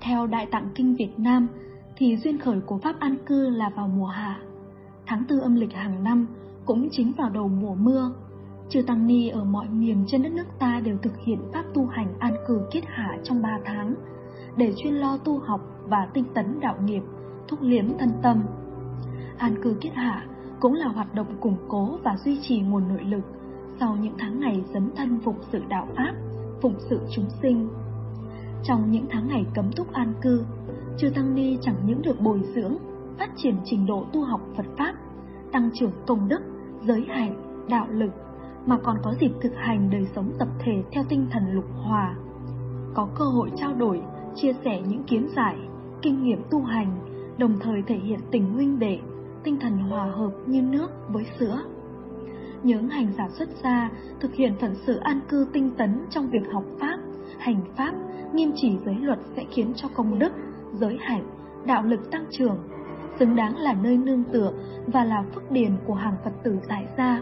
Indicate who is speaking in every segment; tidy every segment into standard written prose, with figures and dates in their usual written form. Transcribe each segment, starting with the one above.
Speaker 1: Theo Đại Tạng Kinh Việt Nam thì duyên khởi của pháp an cư là vào mùa hạ. Tháng 4 âm lịch hàng năm cũng chính vào đầu mùa mưa, chư tăng ni ở mọi miền trên đất nước ta đều thực hiện pháp tu hành an cư kiết hạ trong 3 tháng để chuyên lo tu học và tinh tấn đạo nghiệp, thúc liếm thân tâm. An cư kiết hạ cũng là hoạt động củng cố và duy trì nguồn nội lực sau những tháng ngày dấn thân phụng sự đạo pháp, phụng sự chúng sinh. Trong những tháng ngày cấm túc an cư, chư tăng ni chẳng những được bồi dưỡng, phát triển trình độ tu học Phật pháp, tăng trưởng công đức, giới hạnh, đạo lực, mà còn có dịp thực hành đời sống tập thể theo tinh thần lục hòa, có cơ hội trao đổi, chia sẻ những kiến giải, kinh nghiệm tu hành, đồng thời thể hiện tình huynh đệ, tinh thần hòa hợp như nước với sữa. Những hành giả xuất gia thực hiện phận sự an cư tinh tấn trong việc học pháp, hành pháp, nghiêm trì giới luật sẽ khiến cho công đức, giới hạnh, đạo lực tăng trưởng, xứng đáng là nơi nương tựa và là phước điền của hàng Phật tử tại gia.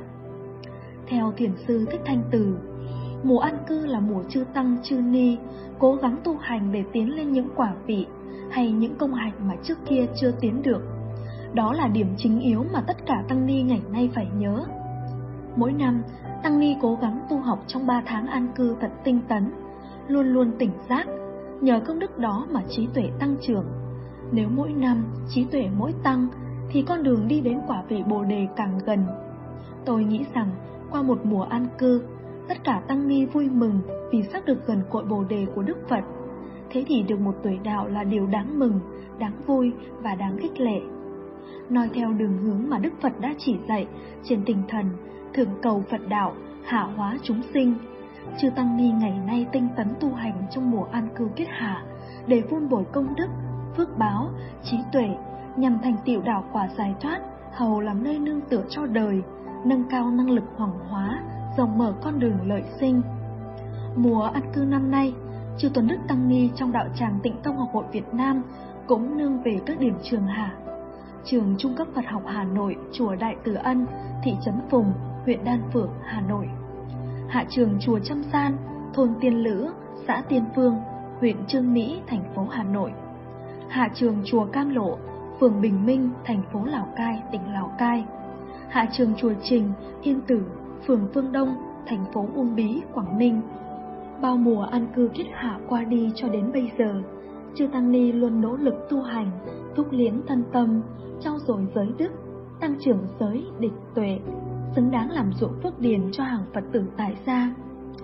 Speaker 1: Theo Thiền sư Thích Thanh Từ, mùa an cư là mùa chư tăng chư ni cố gắng tu hành để tiến lên những quả vị hay những công hạnh mà trước kia chưa tiến được. Đó là điểm chính yếu mà tất cả tăng ni ngày nay phải nhớ. Mỗi năm, tăng ni cố gắng tu học trong 3 tháng an cư thật tinh tấn, luôn luôn tỉnh giác, nhờ công đức đó mà trí tuệ tăng trưởng. Nếu mỗi năm trí tuệ mỗi tăng thì con đường đi đến quả vị Bồ đề càng gần. Tôi nghĩ rằng qua một mùa an cư, tất cả tăng ni vui mừng vì sắp được gần cội Bồ đề của Đức Phật. Thế thì được một tuổi đạo là điều đáng mừng, đáng vui và đáng khích lệ. Nói theo đường hướng mà Đức Phật đã chỉ dạy trên tinh thần thượng cầu Phật đạo, hạ hóa chúng sinh, chư tăng ni ngày nay tinh tấn tu hành trong mùa an cư kiết hạ để vun bồi công đức, phước báo, trí tuệ nhằm thành tựu đạo quả giải thoát, hầu làm nơi nương tựa cho đời, nâng cao năng lực hoàng hóa, rộng mở con đường lợi sinh. Mùa an cư năm nay, chư Tuần Đức Tăng Ni trong đạo tràng Tịnh Tông Học hội Việt Nam cũng nương về các điểm trường hạ: trường Trung cấp Phật học Hà Nội, chùa Đại Từ Ân, thị trấn Phùng, huyện Đan Phượng, Hà Nội; hạ trường chùa Trăm Gian, thôn Tiên Lữ, xã Tiên Phương, huyện Chương Mỹ, thành phố Hà Nội; hạ trường chùa Cam Lộ, phường Bình Minh, thành phố Lào Cai, tỉnh Lào Cai; hạ trường chùa Trình, Yên Tử, phường Phương Đông, thành phố Uông Bí, Quảng Ninh. Bao mùa an cư kiết hạ qua đi cho đến bây giờ, chư tăng ni luôn nỗ lực tu hành, thúc liếm thân tâm, trau dồi giới đức, tăng trưởng giới địch tuệ, xứng đáng làm ruộng phước điền cho hàng Phật tử tại gia.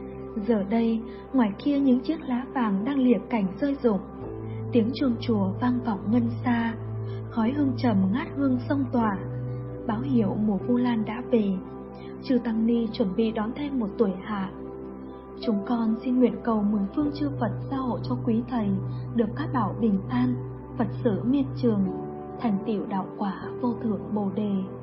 Speaker 1: Giờ đây, ngoài kia những chiếc lá vàng đang lìa cành rơi rụng, tiếng chuông chùa vang vọng ngân xa, khói hương trầm ngát hương sông tỏa, báo hiệu mùa Vu Lan đã về. Chư tăng ni chuẩn bị đón thêm một tuổi hạ. Chúng con xin nguyện cầu mười phương chư Phật gia hộ cho quý thầy được các bảo bình an, Phật sự miên trường, thành tựu đạo quả vô thượng Bồ đề.